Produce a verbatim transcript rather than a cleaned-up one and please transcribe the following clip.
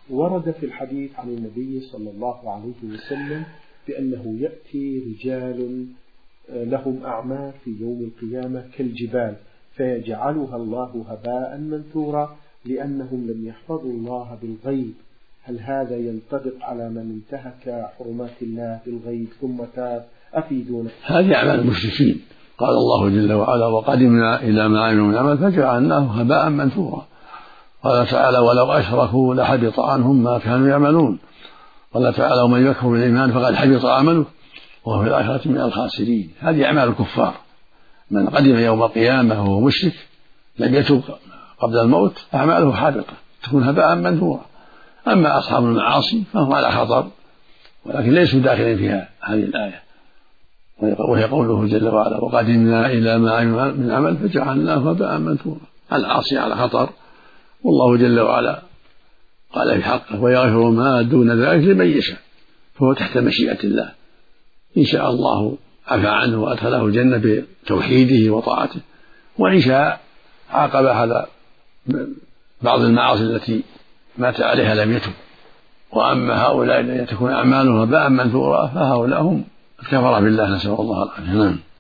ورد في الحديث عن النبي صلى الله عليه وسلم بأنه يأتي رجال لهم أعمال في يوم القيامة كالجبال فيجعلها الله هباء منثورا لأنهم لم يحفظوا الله بالغيب. هل هذا ينطبق على من انتهك حرمات الله بالغيب ثم تاب؟ أفيدونا. هذه أعمال المشركين، قال الله جل وعلا: وقدمنا إلى ما عملوا من عمل فجعلناه هباء منثورا. قال تعالى: ولو أشركوا لحبط عنهم ما كانوا يعملون. قال تعالى: ومن يكفر بالإيمان فقد حبط عمله وهو في الآخرة من الخاسرين. هذه أعمال الكفار، من قدم يوم القيامة وهو مشرك لم يتوب قبل الموت أعماله حابطة تكون هباء منثورا. أما أصحاب المعاصي فهم على خطر ولكن ليسوا داخلين فيها هذه الآية، وهي قوله جل وعلا: وقدمنا إلى ما عملوا من عمل فجعلناه هباء منثورا. العاصي على خطر، والله جل وعلا قال في حقه: ويغفر ما دون ذلك لمن يشاء، فهو تحت مشيئة الله، إن شاء الله عفى عنه وأدخله الجنة بتوحيده وطاعته، وإن شاء عاقب على بعض المعاصي التي مات عليها لم يتب. وأما هؤلاء الذين تكون أعمالهم هباء منثورا فهؤلاء هم الكفرة بالله، نسأل الله العافية.